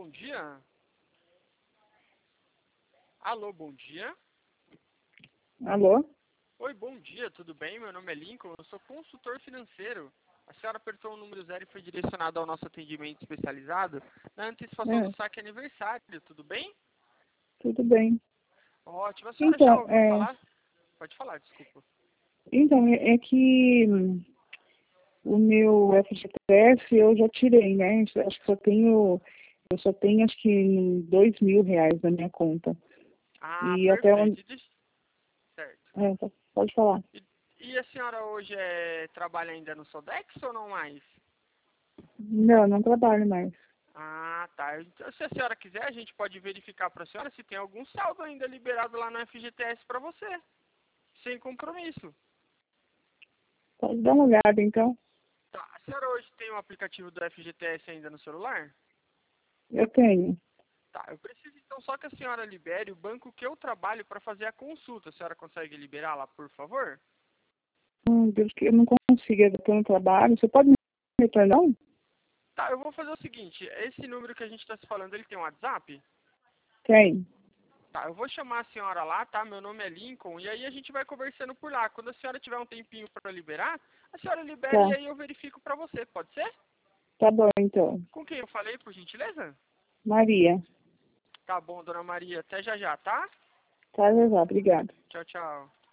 bom dia. Alô, bom dia. Alô? Oi, bom dia, tudo bem? Meu nome é Lincoln, eu sou consultor financeiro. A senhora apertou o número 0 e foi direcionada ao nosso atendimento especializado na antecipação do É, saque aniversário, tudo bem? tudo bem. Ótimo, a senhora já Então, ouviu falar? Pode falar, desculpa. é que o meu FGTS eu já tirei, né? Acho que eu só tenho acho que R$ 2.000 na minha conta. Ah, E até perfeito. onde. Certo. Pode falar. E a senhora hoje trabalha ainda no Sodex ou não mais? Não, não trabalho mais. Ah, tá. Então, se a senhora quiser, a gente pode verificar para a senhora se tem algum saldo ainda liberado lá no FGTS para você, sem compromisso. Pode dar uma olhada, então. Tá. A senhora hoje tem o aplicativo do FGTS ainda no celular? Eu tenho. Tá. Eu preciso então só que a senhora libere o banco que eu trabalho para fazer a consulta. A senhora consegue liberar lá, por favor? Deus, que eu não consigo, eu estou no trabalho. Você pode me retornar? Tá, eu vou fazer o seguinte. Esse número que a gente está se falando, ele tem um WhatsApp? Tem. Tá, eu vou chamar a senhora lá, tá? Meu nome é Lincoln, e aí a gente vai conversando por lá. Quando a senhora tiver um tempinho para liberar, a senhora libera e Tá. aí eu verifico para você, pode ser? Tá bom, então. Com quem eu falei, por gentileza? Maria. Tá bom, dona Maria. Até já já, tá? Tá, já, já. Obrigada. Tchau, tchau.